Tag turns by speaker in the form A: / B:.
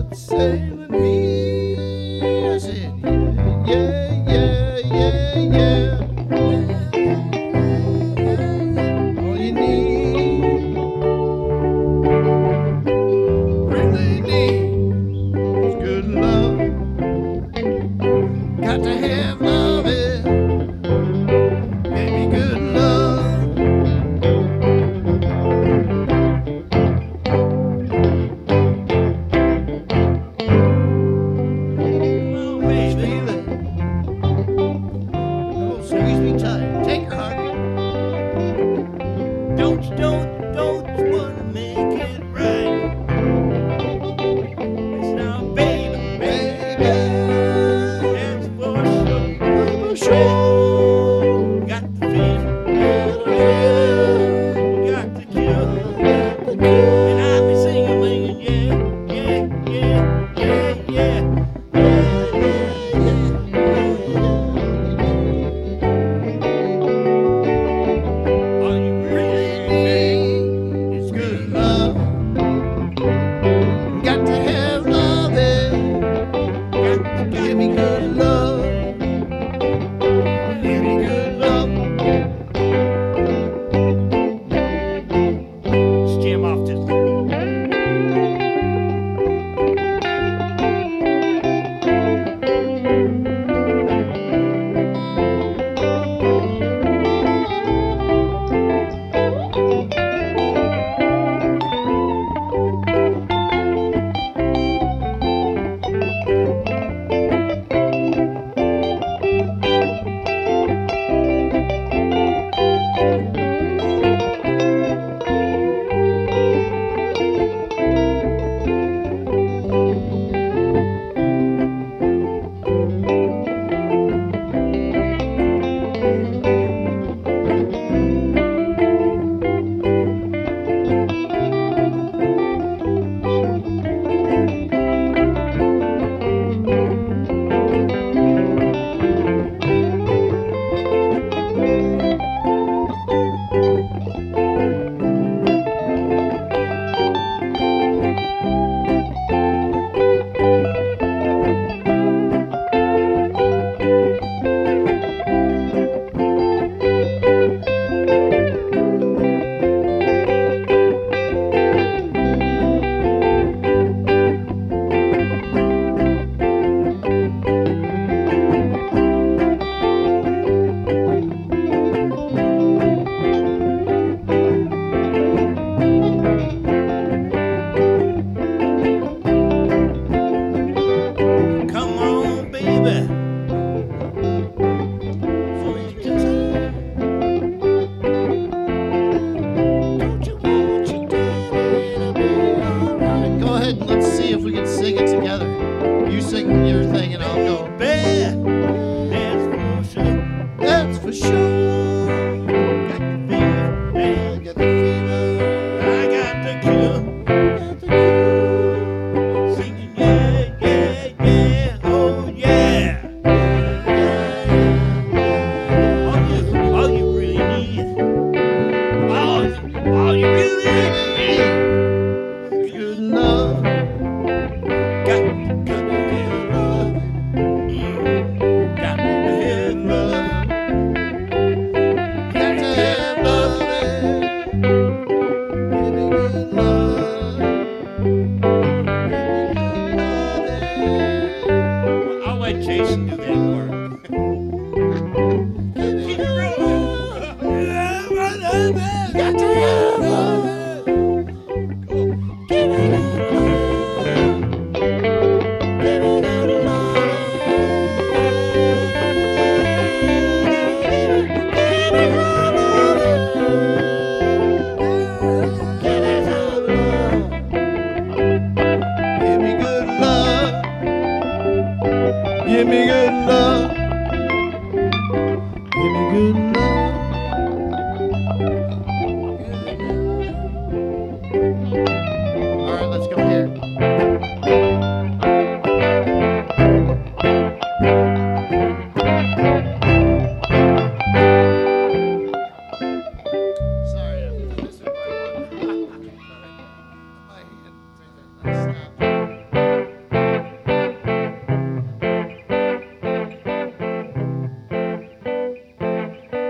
A: Say with me, I said, yeah, yeah, yeah, yeah, yeah. All you need, really need, is good love. Got to have love, yeah. Baby, good love. Squeeze me tight. Take your heart. Don't you wanna make it right? It's now, baby, baby. That's for sure. Got the fever, got the cure, and I'll be singing, yeah, yeah, yeah, yeah, yeah. Give me good love. Give me good love. Let's jam off this. Go ahead and let's see if we can sing it together. You sing your thing and I'll go. Bad, that's for sure. That's for sure. Got the fever, I got the cure. Got the cure. Singing yeah, yeah, yeah, oh yeah. All you really need, all you really need. Good love. Got good love. Got to have love. Got to have love. Give me good love. Give me good love. I'll let Jason do that part.